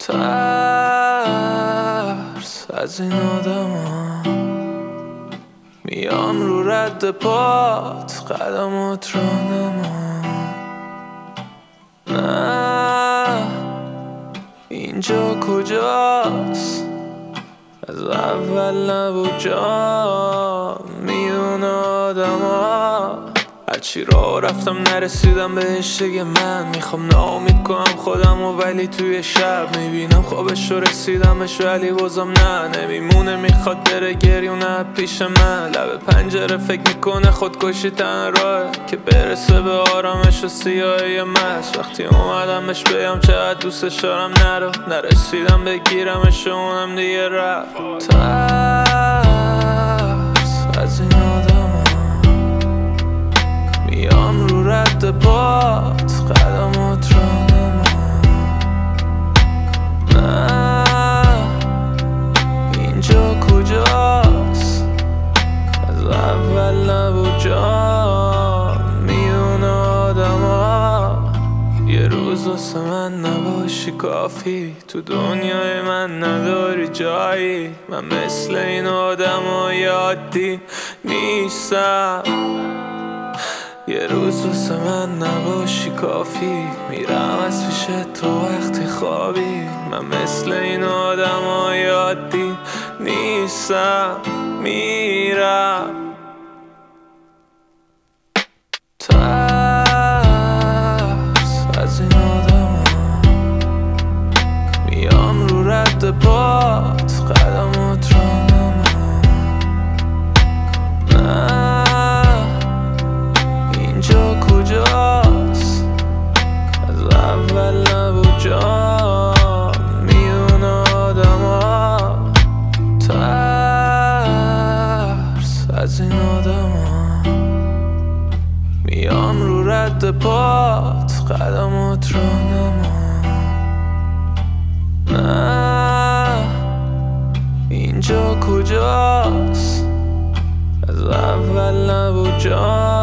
ترس از این آدم میام رو رد پات قدمات رو نما. نه اینجا کجاست؟ از اول نبود جا میون آدم ها. هرچی راه رفتم نرسیدم بهش دیگه. من میخوام ناامید کنم خودم و ولی توی شب میبینم خوابش رو رسیدمش ولی بازم نه نمیمونه. میخواد بره گریونه پیش من لب پنجره فکر میکنه خودکشی تن راه که برسه به آرامش و سیاهی مست. وقتی اومدمش بیام چقدر دوستش دارم نرسیدم بگیرمش و اونم دیگه رفت. ترس از این آدم میام رو رد پات قدمات رو نما. نه اینجا کجاست؟ از اول نبود جا میون آدم ها. یه روز واسه من نباشی کافی تو دنیای من نداری جایی. من مثل این آدم های عادی نیستم. یه روز واسه من نباشی کافی میرم از پیش تو وقتی خوابی. من مثل این آدم های عادی نیستم میرم. ترس از این آدم میام رو رد پات قدمات رو نما. نه اینجا کجاست؟ از اول نبود جا میون آدم ها. ترس از این آدم میام رو رد پات قدمات رو نما. نه اینجا کجاست؟ از اول نبود جا